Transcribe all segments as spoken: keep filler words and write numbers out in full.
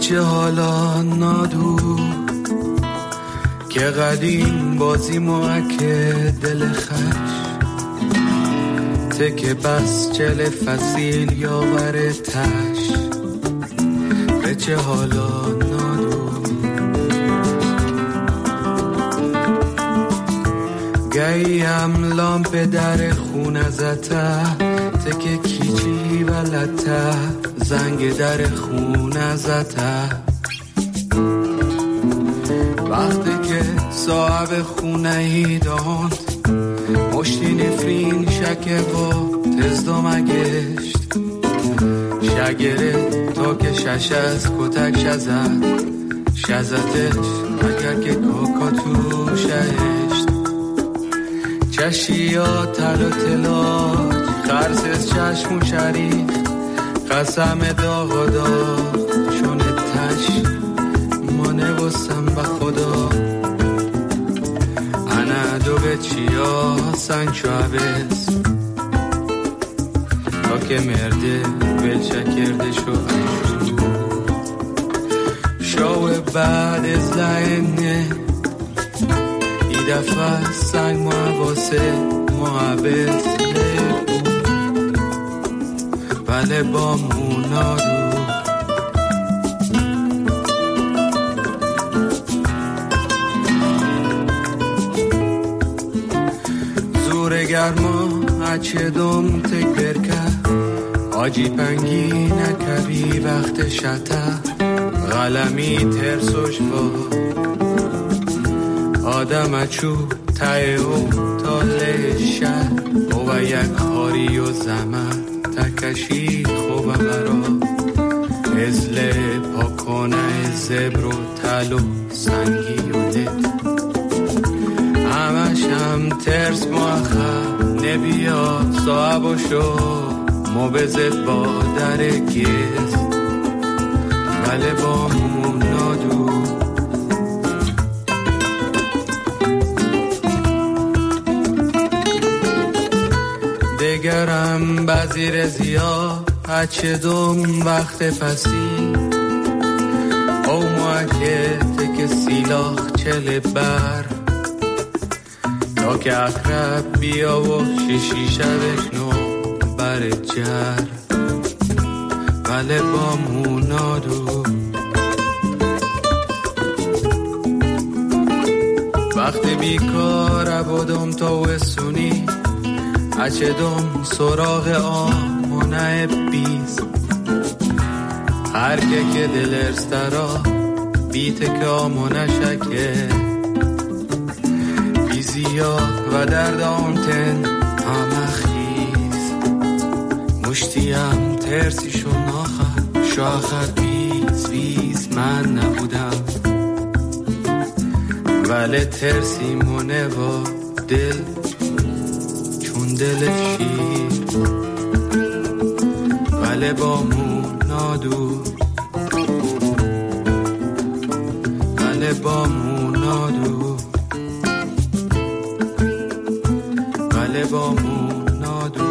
چه حالا نادو که قدیم بازی موکه دل خش تکه بس چل فصیل یاور تش به چه حالا نادو گیم لامپ در خونه زته تکه کیچی و لطه زنگ در خونه زته وقتی که صاحب خونه ای داند مشتی نفرین شکه و تزدام گشت شگره تا که شش از کتک شزد شزدش اگر که کاکا تو شهشت چشی ها تل و تلاج خرس از چشم و شریف قسم داغ داغ چون تش ما نوستم به خدا انا دو به چیا سنگ شعبز تا که مرده بلچه کرده شو شو بعد از لعنه ای دفعه سنگ مواسه محبت بله با مونارو زور گرما اچه دوم تک برکه آجی پنگی نکبی وقت شته غلمی ترسوش با آدم اچو تای او تاله شهر او یک خاری و زمن تکشی خوبه برا ازله پاکانه زبر و تل و سنگی و دل همش هم ترس مخه نبیا صاحب شو مبزد با در گیز بله با مونادو دگرم بزیر زیا هچه دوم وقت پسی او موکه تک سیلاخ چل بر تا که اقرب بیا و شیشی شبش نو بر جر بله با مونادو وقت بیکار بودم تا وسونی اچه دوم سراغ آمونه بیز هر که که دل ارسترا بیت که آمونه شکه بیزیا و درد آنتن همه خیز مشتیم ترسی شو ناخر شاخر بیز بیز من نبودم ولی ترسی مونه و دل دل شیر ولی با مونادو ولی با مونادو ولی با مونادو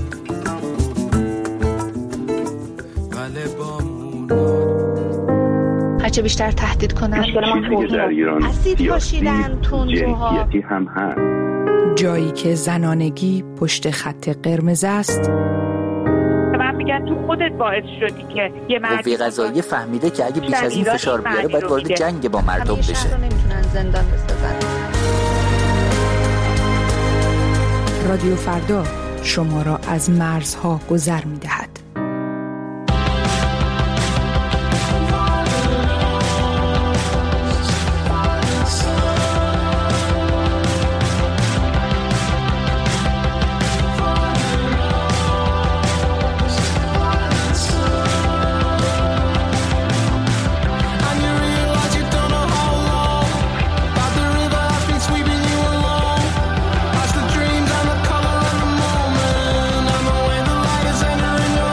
ولی با مونادو هرچه بیشتر تهدید کنن اسید پاشیدن تندروها هم هست جایی که زنانگی پشت خط قرمز است من میگن تو خودت باعث شدی که یه مردی قوه قضاییه فهمیده که اگه بیش از این فشار بیاره باید وارد جنگ با مردم بشه. همیشه نمیتونن زندان بسازن. رادیو فردا شما را از مرزها گذر می‌دهد. Dreams and the color and the moment, and the way the light is entering your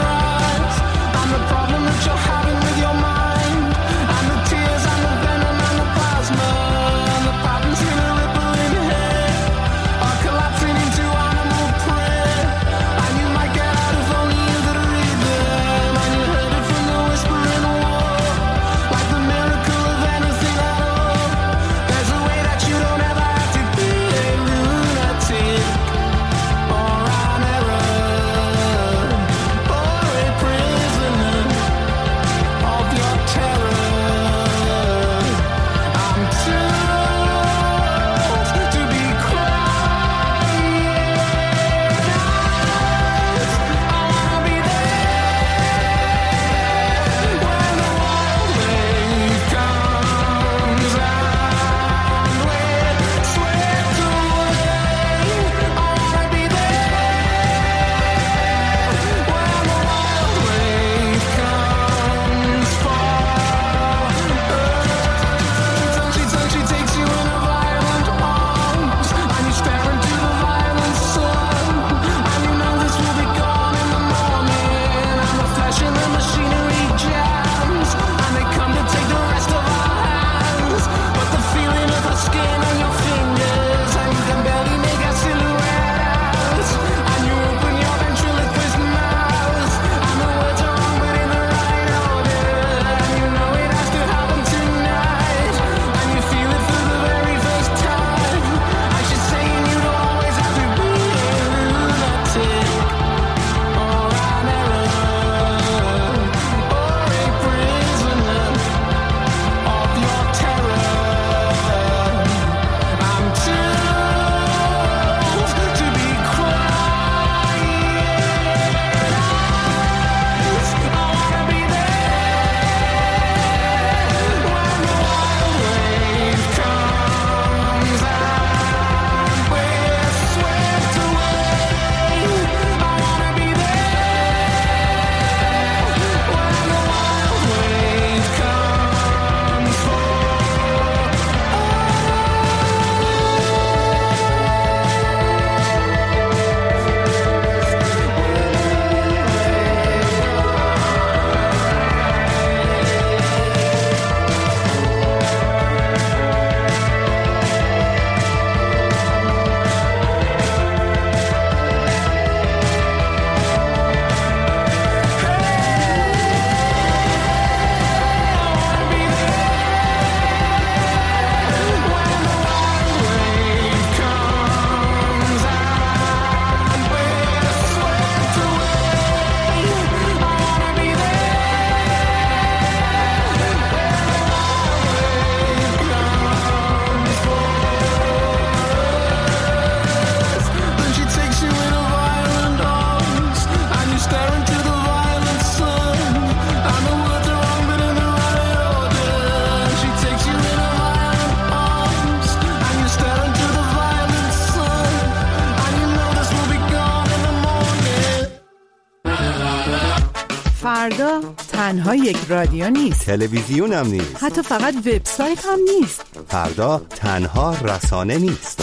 فردا تنها یک رادیو نیست، تلویزیون هم نیست، حتی فقط وبسایت هم نیست. فردا تنها رسانه نیست.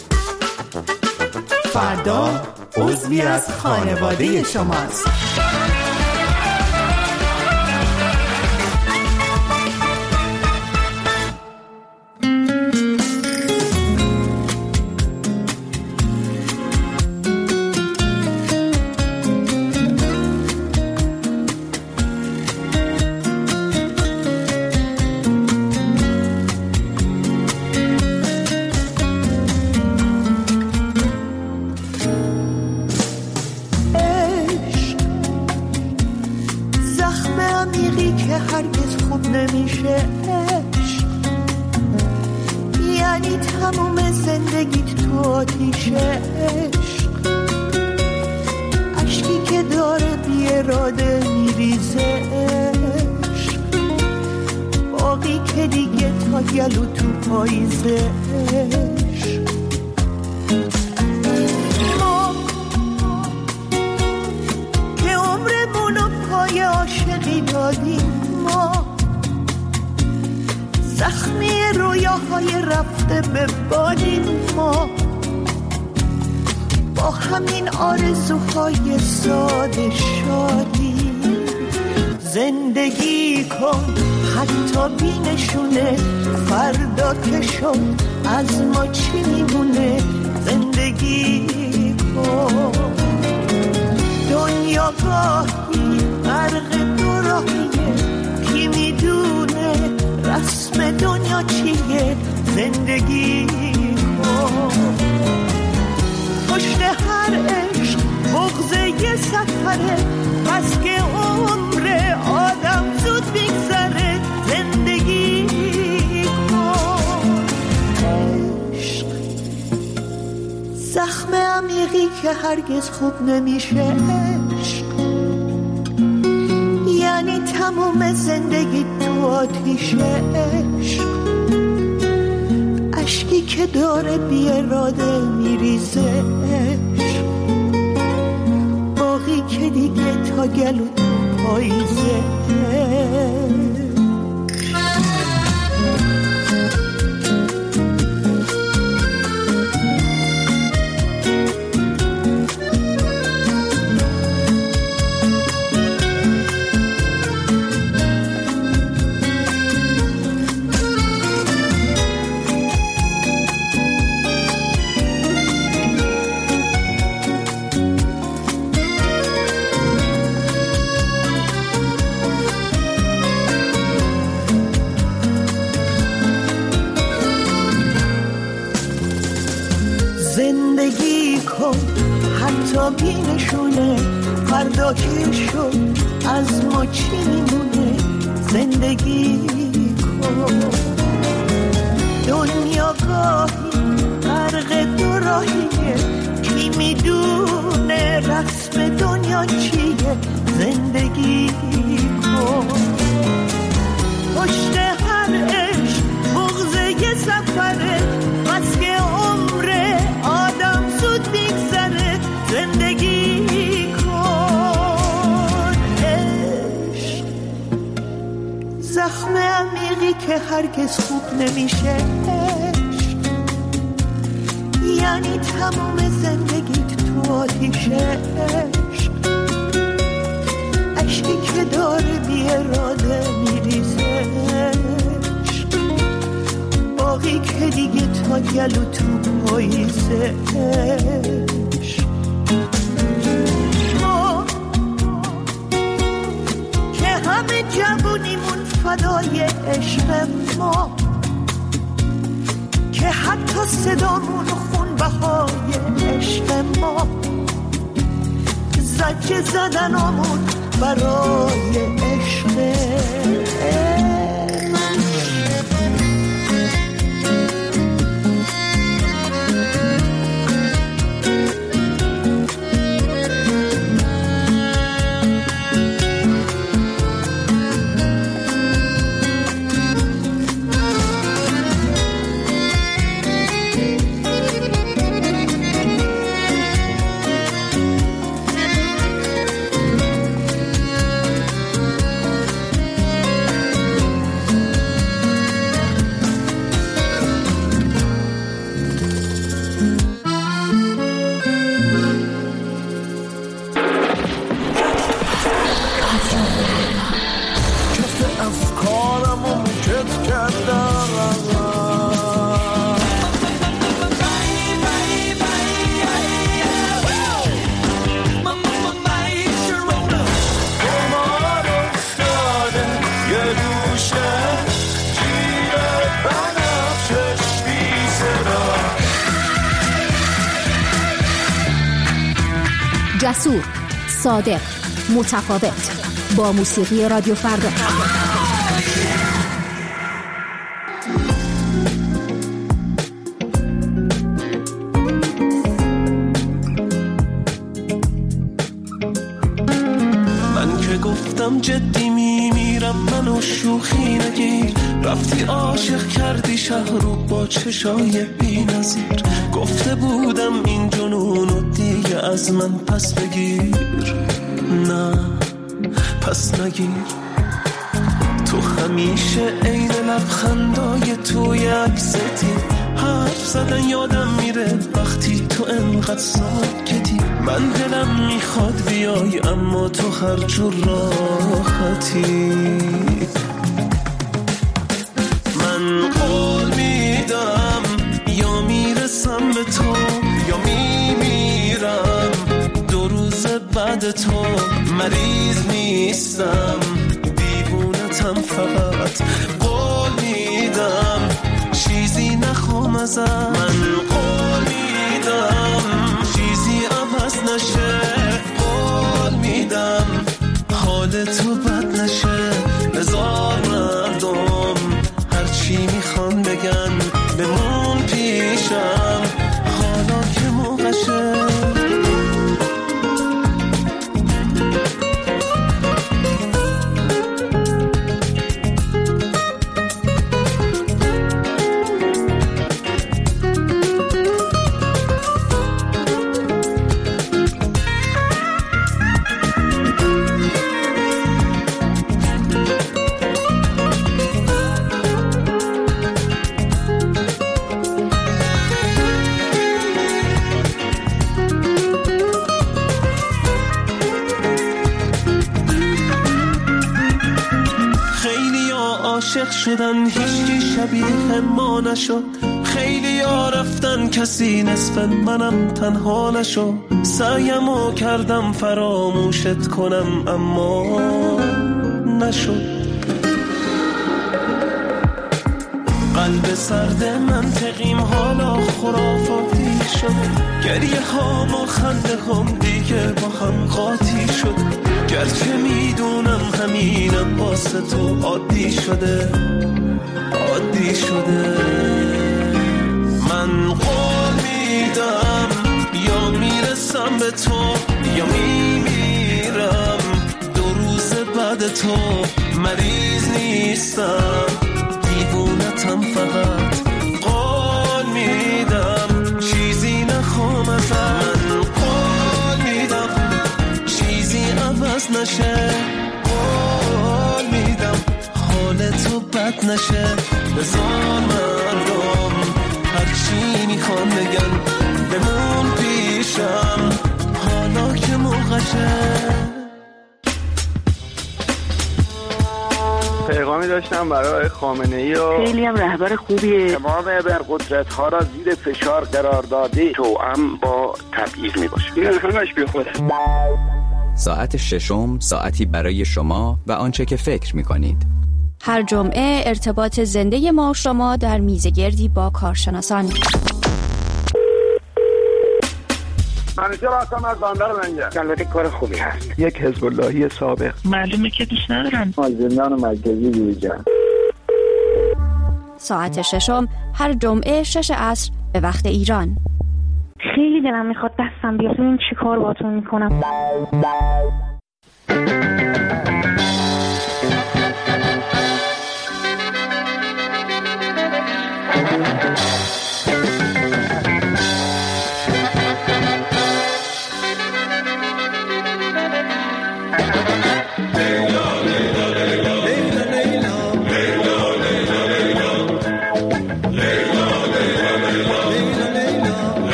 فردا عضوی از خانواده شماست. زندگی کن حتی بی نشونه، فردا که شد از ما چی میمونه. زندگی کن، دنیا گاهی غرق دو راهیه، کی میدونه رسم دنیا چیه. زندگی کن، پشت هر عشق بغض یه سفره، پس که عمر آدم زود بگذره. زندگی کن، عشق زخم عمیقی که هرگز خوب نمیشه. عشق یعنی تمام زندگی تو آتیشه. عشق اشکی که داره بی اراده میریزه. عشق باقی که دیگه تا گلو تو پاییزه. زندگی کن حتی بی نشونه، فردا که شد از ما چی میمونه. زندگی کن، دنیا گاهی غرق دو راهیه، کی میدونه رسم دنیا چیه. زندگی کن، پشت هر عشق بغض یه سفره، بس که عمر آدم زود بگذره. زندگی کن، عشق زخم عمیقی که هرگز خوب نمیشه. عشق یعنی تمام زندگیت تو آتیشه. عشق اشکی که داره بی اراده میریزه. عشق باقی که دیگه تا گلو تو پاییزه. ما که همه جوونیمون فدای عشق ما، که حتی صدامون خون بهای عشق ما، زجه زدنامون برای عشق. جسور، صادق، متفاوت. با موسیقی رادیو فردا. من که گفتم جدی میمیرم، منو شوخی نگیر. رفتی عاشق کردی شهر رو با چشای بی نظیر. گفته بودم این جنونو دیگه از من پس بگیر. نه پس نگیر. تو همیشه عین لبخندای توی عکستی. حرف زدن یادم میره وقتی تو انقدر ساکتی. من دلم میخواد بیای اما تو هر جور راحتی. من قول میدم یا میرسم به تو یا میمیرم. دو روز بعد تو مریض نیستم، دیوونتم فقط. قول میدم چیزی نخوام ازم. من قول میدم چیزی عوض نشه. قول میدم حال تو بد نشه. بذار مردم هرچی میخوان بگن بمون پیشم حالا که موقعشه. عاشق شدن هیچکی شبیه ما نشد. خیلی ها رفتن کسی نصف منم تنها نشد. سعیمو کردم فراموشت کنم اما نشد. قلب سرد منطقیم حالا خرافاتی شد. گریه هام و خنده هم دیگه با هم قاطی شد. گرچه میدونم همینم واسه تو عادی شده عادی شده. من قول میدم یا میرسم به تو یا میمیرم. دو روز بعد تو مریض نیستم، دیوونتم فقط. قول میدم چیزی نخوام ازم. قول میدم چیزی عوض نشه. قول میدم حال تو بد نشه. بذار مردم هرچی میخوان بگن بمون پیشم حالا که موقعشه. پیغامی داشتم برای خامنه‌ای و خیلی هم رهبر خوبیه. تمام ابرقدرت ها را زیر فشار قرار داده. توأم با تبعیض می باشه. این همش بی خوده. ساعت ششم ساعتی برای شما و آنچه که فکر می کنید. هر جمعه ارتباط زنده ما شما در میزگردی با کارشناسان. منیجر هستم از بندر منجر. البته کار خوبی هست. یک حزب اللهی سابق. معلومه که دوست ندارن. از زندان مرکزی بیرون. ساعت ششم هر جمعه شش عصر به وقت ایران. خیلی دلم میخواد دستم بیاد. این چی کار باتون میکنم؟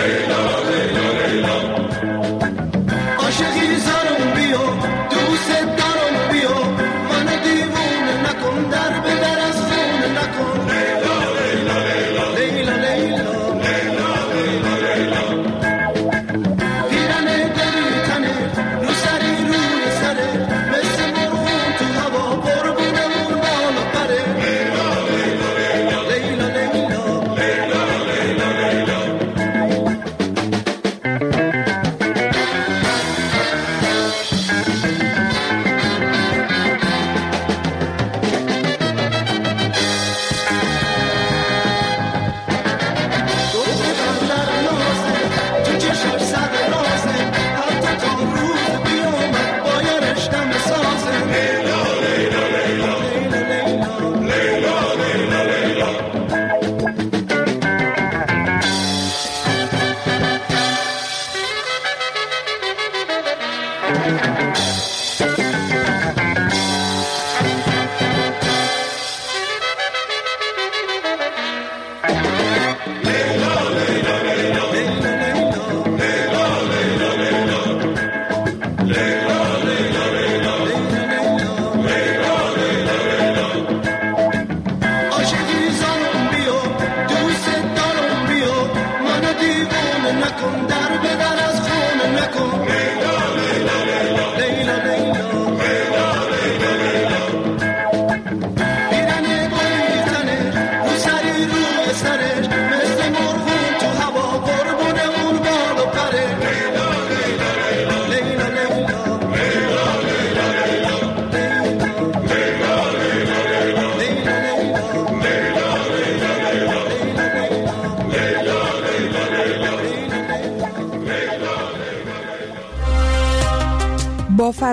عاشقی زنم بیا دوست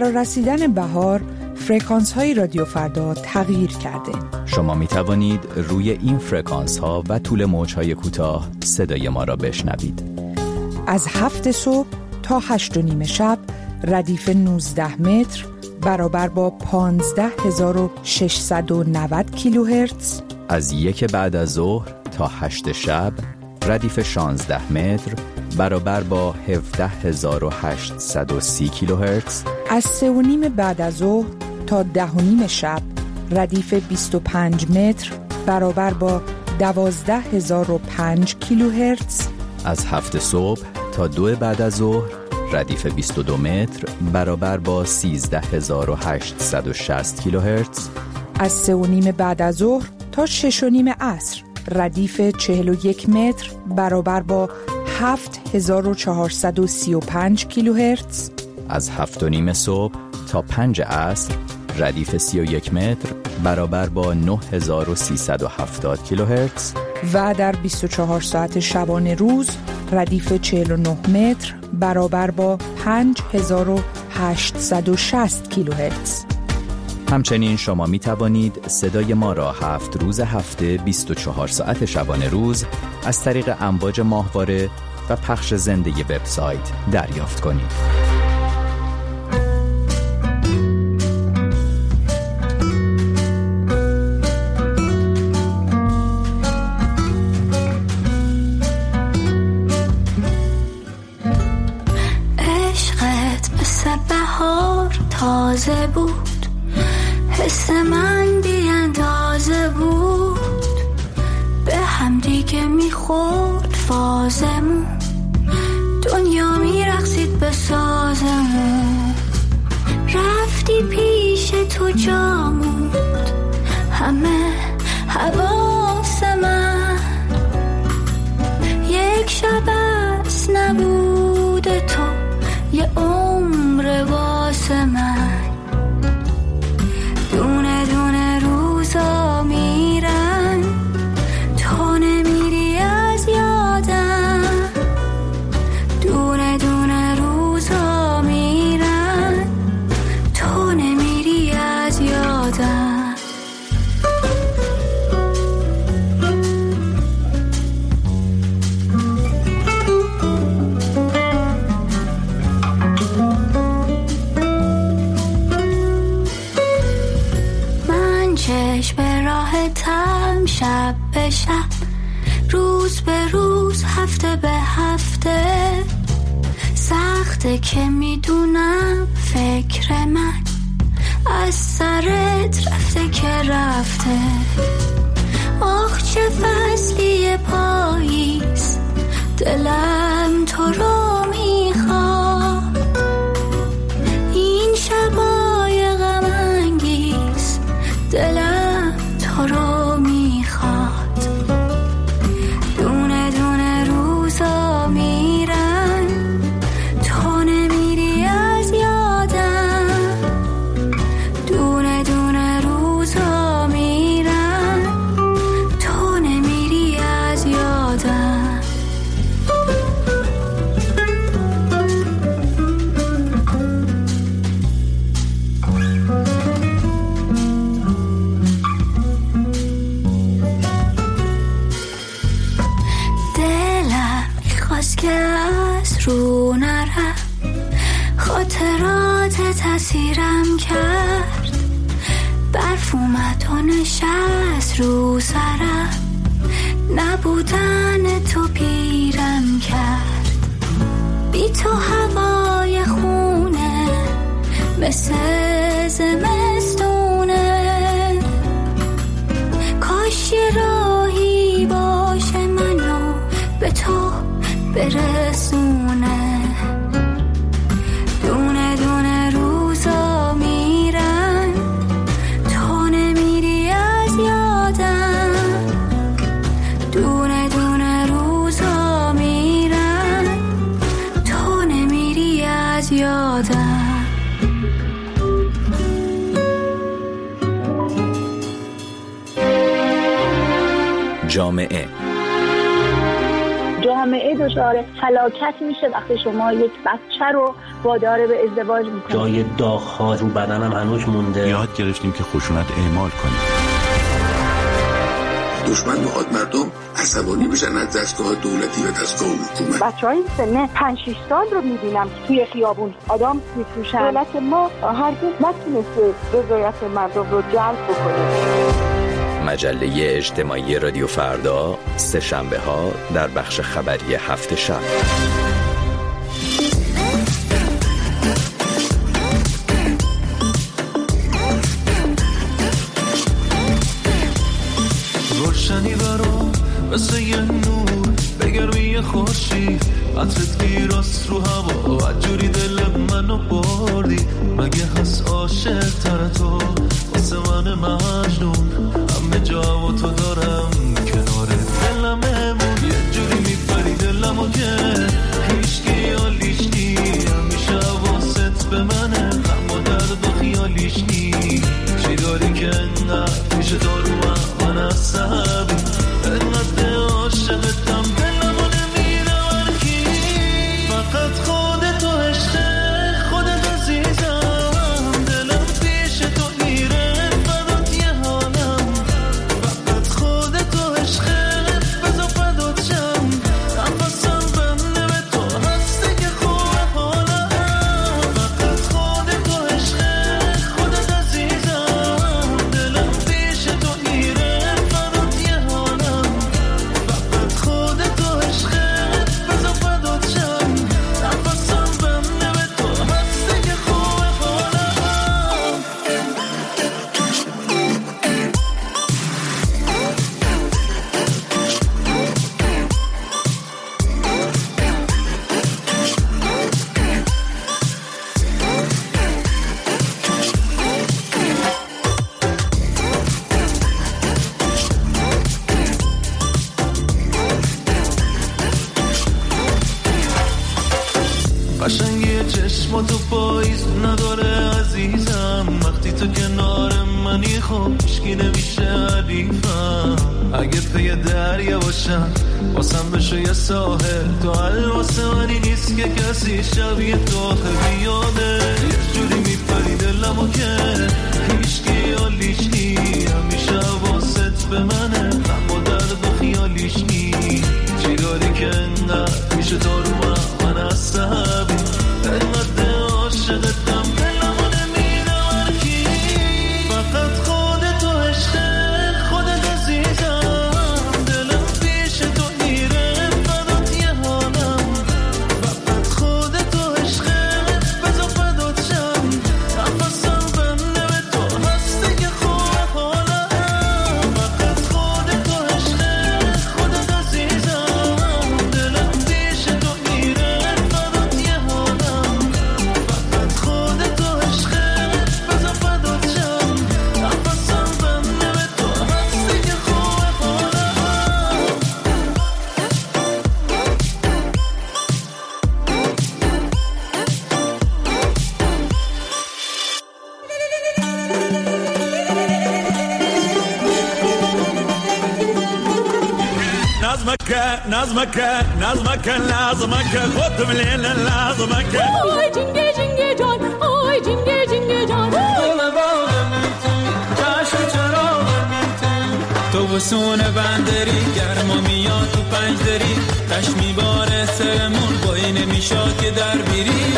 فرارسیدن بهار فرکانس های رادیو فردا تغییر کرده. شما می توانید روی این فرکانس ها و طول موج های کوتاه صدای ما را بشنوید. از هفت صبح تا هشت و نیم شب ردیف نوزده متر برابر با پانزده هزار و ششصد و نود کیلوهرتز. از یک بعد از ظهر تا هشت شب ردیف شانزده متر برابر با هفده هزار و هشتصد و سی کیلوهرتز. از سه و نیم بعد از ظهر تا ده و نیم شب ردیف بیست و پنج متر برابر با دوازده هزار و پنج کیلوهرتز. از هفت صبح تا دو بعد از ظهر ردیف بیست و دو متر برابر با سیزده هزار و هشتصد و شصت کیلوهرتز. از سه و نیم بعد از ظهر تا شش و نیم عصر ردیف چهل و یک متر برابر با هفت هزار و چهارصد و سی و پنج کیلوهرتز. از هفت و نیم صبح تا پنج عصر ردیف سی و یک متر برابر با نه هزار و سیصد و هفتاد کیلوهرتز. و در بیست و چهار ساعت شبانه روز ردیف چهل و نه متر برابر با پنج هزار و هشتصد و شصت کیلوهرتز. همچنین شما می توانید صدای ما را هفت روز هفته بیست و چهار ساعت شبانه روز از طریق امواج ماهواره و پخش زنده وبسایت دریافت کنید. تازه بود، حس من بی اندازه بود، به هم دیگه میخورد فازمون، دنیا میرقصید به سازمون، رفتی پیش تو جامود همه حواس من، یک شب از نبود تو یه عمر واسه من، دونه دونه روزا میرن تو نمیری از یادم، دونه دونه روزا میرن تو نمیری از یادم. به راحتم شب به شب، روز به روز، هفته به هفته، سخته که میدونم فکر من از سرت رفته که رفته. آخ چه فصلی پاییز، دلم تو رو میخواد، این شبای غم انگیز دلم تو رو میخواد، دونه دونه روزا میرن تو نمیری از یادم، دونه دونه روزا میرن تو نمیری از یادم. که از رو نرم، خاطرات تأثیرم کرد، برف اومد و نشست رو سرم، نبودن تو پیرم کرد، بی تو هوای خونه مثل زمستونه، کاش یه راهی باشه منو به تو برسونه، دونه دونه روزا میرن تو نمیری از یادم، دونه دونه روزا میرن تو نمیری از یادم. جامعه جامعه دچار فلاکت میشه وقتی شما یک بچه رو وادار به ازدواج میکنه. جای داغ‌ها رو بدنم هنوز مونده. یاد گرفتیم که خشونت اعمال کنیم. دشمن میخواد مردم عصبانی بشن از دستگاه دولتی و دستگاه حکومت. بچهای سن پنج شش سال رو میبینم که توی خیابون آدم میفروشن. دولت ما هرگز نتونسته رضایت مردم رو جلب بکنه. مجله اجتماعی رادیو فردا سه شنبه ها در بخش خبری هفت شب. روشنی برام مثل یه نور به گرمی خورشید، عطرت گیراست رو هوا، عجوری دل منو بردی. مگه هست عاشق تر تو واسه من مجنون؟ همه جا و تو دارم کنارت، دلم همون یه جوری میپری دلمو که هیچکی یالیش نی، همیشه واسط به منه اما درد و خیالیش نی. چی داری که انقدر پیش دارو من عصبی، انقدر عاشقتم دلمو نمیره ورکی. فقط خودتو عشق خودت عزیزم، دلم پیش تو میره فدات یه حالم. فقط خودتو عشق بذار فدات شم، نفسم بنده به تو هستی که خوبه حالم. فقط خودتو عشق خودت عزیزم، دلم پیش تو میره فدات یه حالم. فقط خودتو عشق بذار فدات شم، نفسم بنده به تو هستی که خوبه حالم. قشنگی چشماتو پاییز نداره عزیزم، وقتی تو کنار منی خب هیچکی نمیشه حریفم. اگه پی دریا باشم واسم بشو یه ساحل، تو حل واسه منی نیست که کسی شبیه تو آخه بیاده. یه جوری میپری دلمو که هیچکی یالیش نی، همیشه واسط به منه اما درد و خیالیش نی. چی داری که انقدر میشه تو رو من عصبی، انقدر عاشقتم دلمو نمیره ورکی. فقط خودتو عشق خودت عزیزم، دلم پیش تو میره فدات یه حالم. فقط خودتو عشق بذار فدات شم، نفسم بنده به تو هستی که خوبه حالم. فقط خودتو عشق خودت عزیزم، دلم پیش تو میره فدات یه حالم. فقط خودتو عشق بذار فدات شم، نفسم بنده به تو هستی که خوبه حالم. نظمك نظمك نظمك لازمك خد من الليل لازمك. آی جنگه جنگه جان، آی جنگه جنگه جان، دل باغم جشن چراغم تو بسون بندری، گرما میاد تو پنج دری، تش میباره سرمون بایی نمیشاد که در بیری.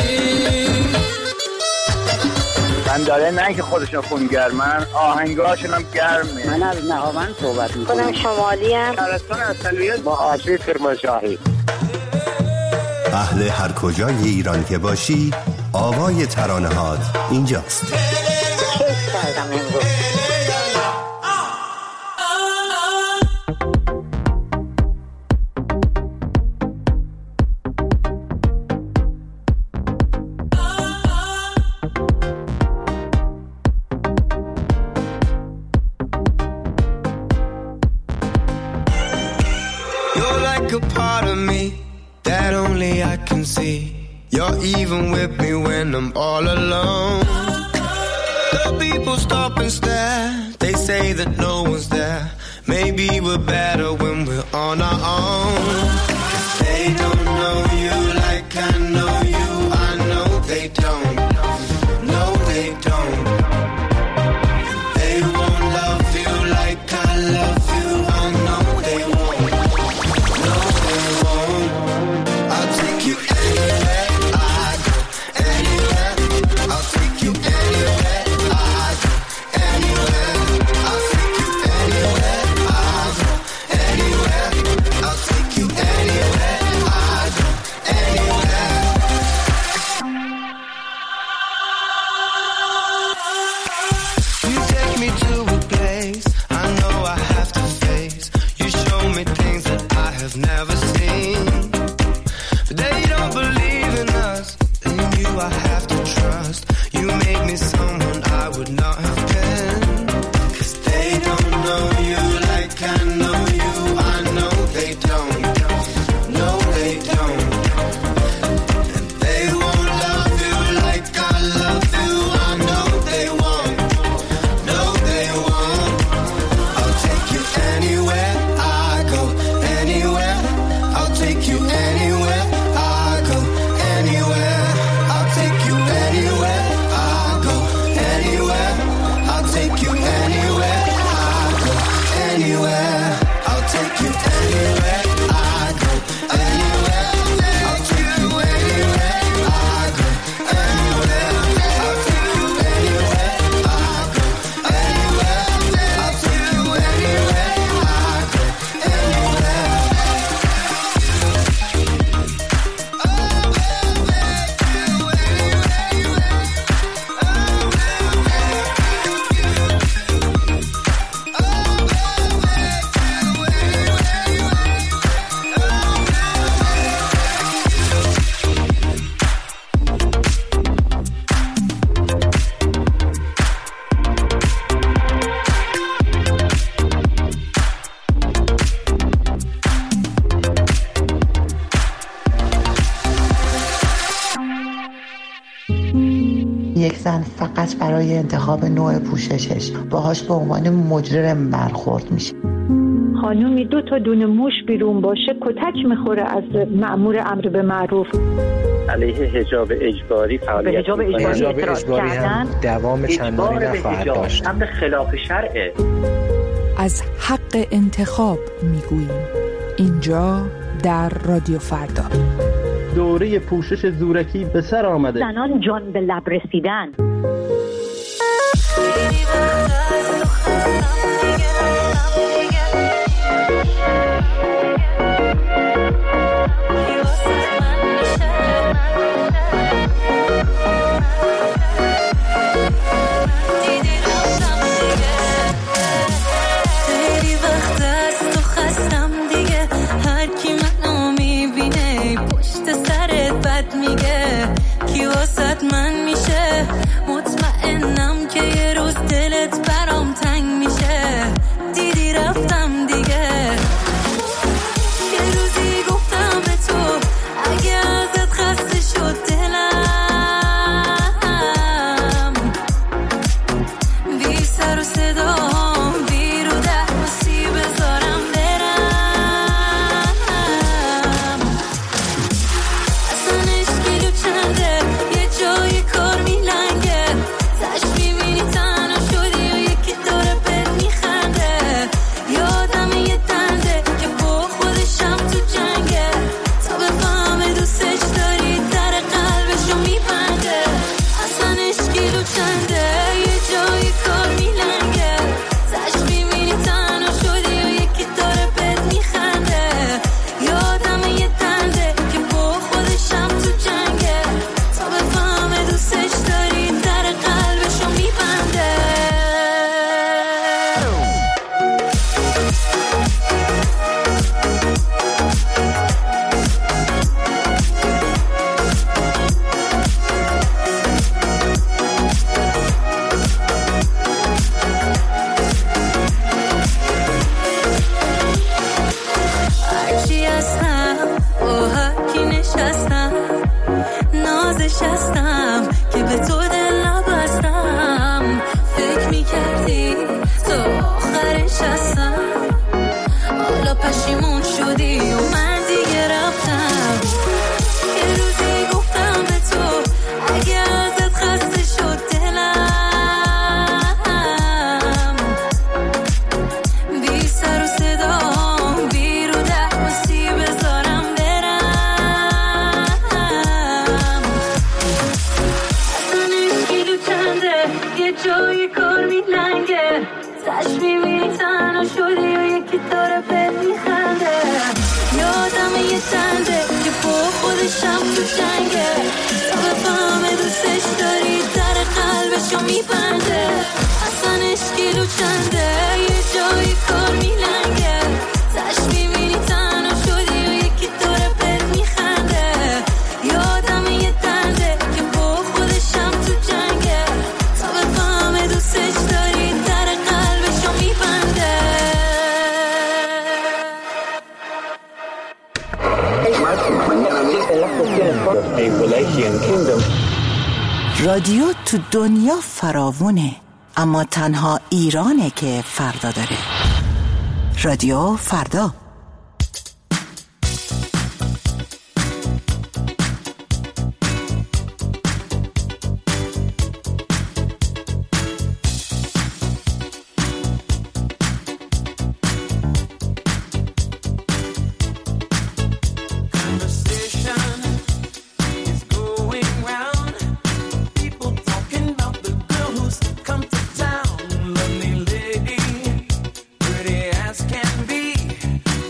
من داره نه که خودشون خونگرمن، آهنگاشون هم گرمه. من از نهاوند صحبت میکنم. خودم شمالی ام. شهرستان اصلیت با آسیب کرمانشاهی. اهل هر کجای ایران که باشی، آوای ترانه‌هات اینجاست. کیف کردم امروز. You're like a part of me that only I can see. You're even with me when I'm all alone. The people stop and stare, they say that no one's there. Maybe we're better when we're on our own. 'Cause they don't know you like I know you. I know they زن فقط برای انتخاب نوع پوششش باهاش به عنوان مجرم برخورد میشه. خانومی دو تا دونه موش بیرون باشه کتک میخوره از مأمور امر به معروف. علیه حجاب اجباری فعالیت حجاب اجباری, حجاب اجباری هم دوام چندانی نخواهد داشت. امر خلاف شرعه. از حق انتخاب میگوییم اینجا در رادیو فردا. دوره پوشش زورکی به سر آمده. زنان جان به لب رسیدن. من میشه مطمئنم که یه روز دلت برام تنگ میشه. دیدی رفتم دیگه. یه روزی گفتم به تو اگه ازت خسته شد دلم بی سر و صدام بی رو دستی بذارم برم. اصلا اشکیلو چنده جای کار میلنگه. تش میبینی تنها شدی و یکی داره بهت میخنده. یادم یه دنده که با خودشم تو جنگه. تا بفهمه دوستش داری در قلبشو میبنده. اصلا اشکیلو چنده یه جای کار میلنگه. تش میبینی تنها شدی و یکی داره بهت میخنده. یادم یه دنده که با خودشم تو جنگه. تا بفهمه دوستش داری در قلبشو میبنده. هرچی هستم با هرکی نشستم نازش هستم که به تو دل نبستم. فکر میکردی تو آخرش هستم. حالا پشیمون شدی و من دیگه رفتم. یه روزی گفتم به تو اگه ازت خسته شد دلم بی سر و صدام بی رو دستی بذارم برم. اصلا اشکیلو چنده یه جای کار میلنگه. تش میبینی تنها شدی و یکی داره بهت میخنده. یادم یه تنده که با خودشم تو جنگه. تا بفهمه دوستش داری در قلبشو میبنده. اصلا اشکیلو چنده یه جای کار میلنگه. تش میبینی تنها شدی و یکی داره بهت میخنده. یادم یه تنده که با خودشم تو جنگه. تا بفهمه دوستش داری در قلبشو میبنده. رادیو تو دنیا فراوونه اما تنها ایرانه که فردا داره. رادیو فردا. Can be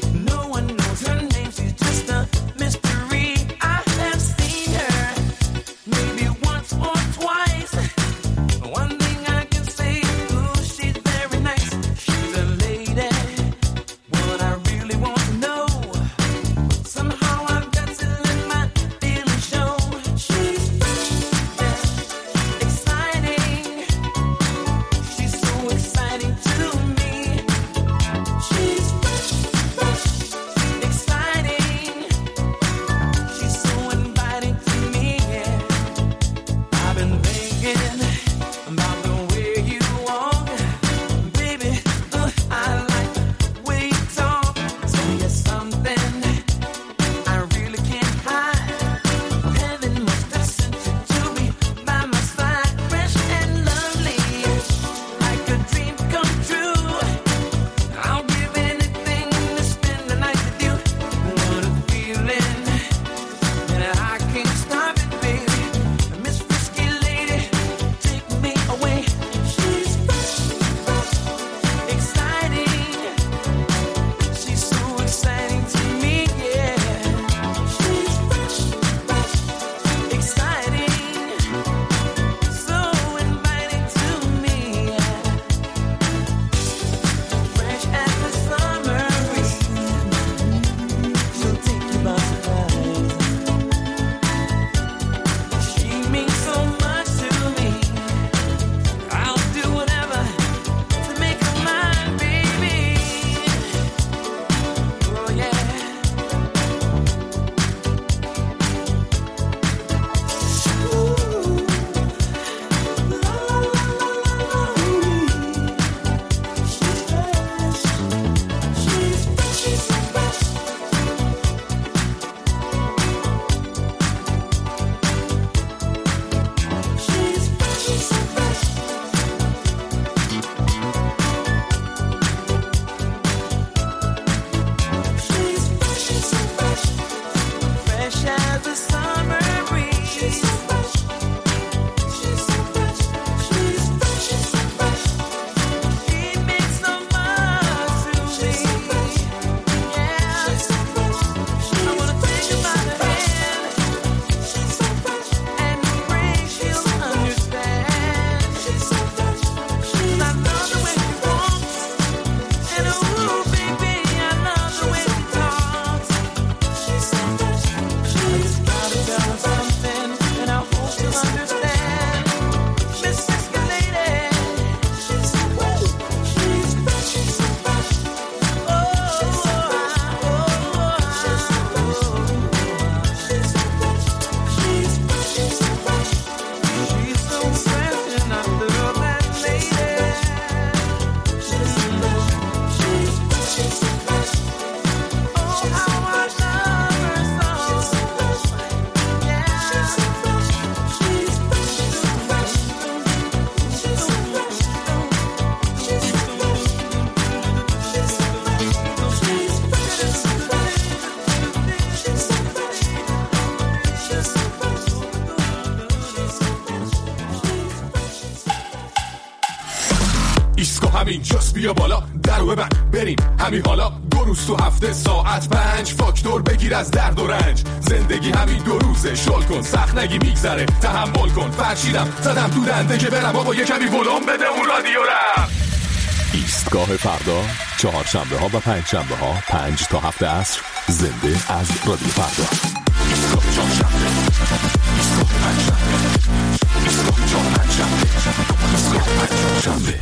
اینجاست بیا بالا درو ببند بریم همین حالا دو روز تو هفته ساعت پنج فاکتور بگیر از درد و رنج زندگی همین دو روزه شل کن سخت نگی میگذره تحمل کن فرشیدم زدم تو دنده که برم بابا یه کمی ولوم بده اون رادیو رم. ایستگاه فردا چهارشنبه ها و پنج شنبه ها پنج تا هفت عصر زنده از رادیو فردا. ایستگاه چهارشنبه ایستگاه پنجشنبه ایستگاه چهارشنبه ایستگاه پنجشنبه.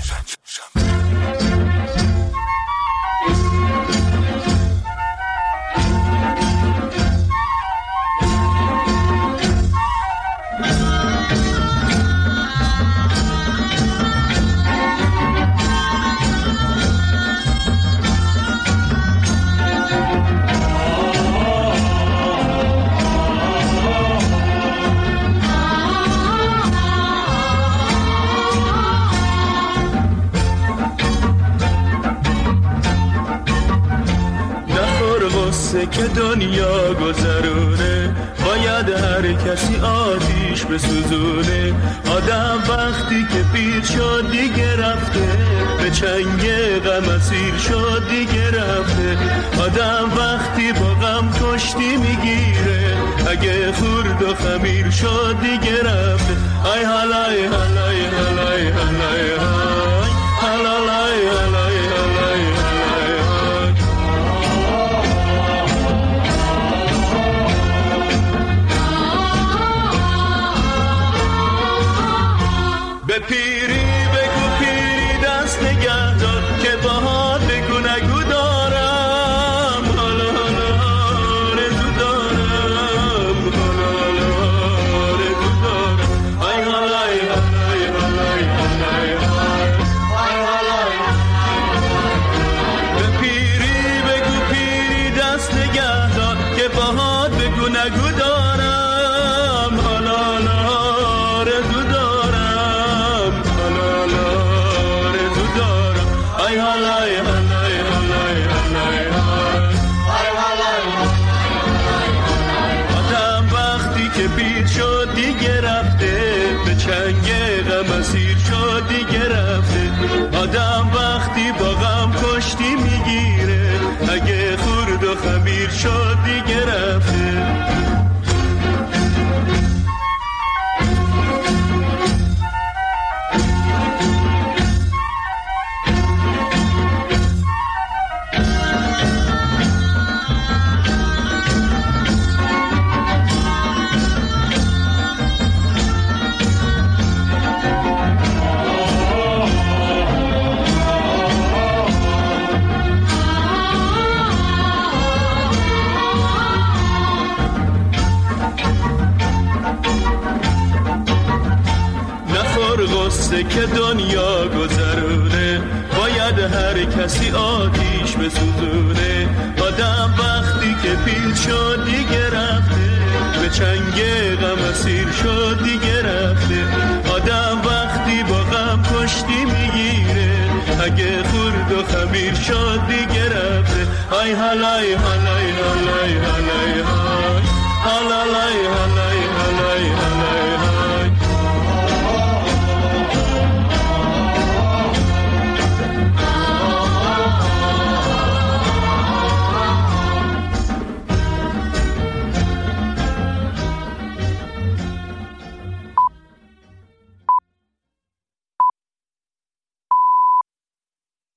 که دنیا گذرونه باید هر کسی آتیش بسوزونه آدم وقتی که پیر شد دیگه رفته به چنگ غم اسیر شد دیگه رفته آدم وقتی با غم کشتی میگیره اگه خورد و خمیر شد دیگه رفته ای حالای حالای حالای حالای حالای حالای به پیری بگو پیری دست نگه دار که باهات بگو نگو دارم حالا حالا آرزو دارم حالا حالا آرزو دارم ای حالای حالای حالای حالای حالای به پیری بگو پیری دست نگه دار که باهات بگو نگو دارم حالا حالا آرزو دارم آدم وقتی که پیر شد دیگه رفته به چنگ غم اسیر شد دیگه رفته آدم وقتی با غم کشتی میگیره اگه خورد و خمیر شد دیگه رفته که دنیا گذرونه باید هر کسی آتیش بسوزونه آدم وقتی که پیر شد دیگه رفته به چنگ غم اسیر شد دیگه رفته آدم وقتی با غم کشتی میگیره اگه خورد و خمیر شد دیگه رفته ای حالای حالای حالای حالای حالای حالای حالای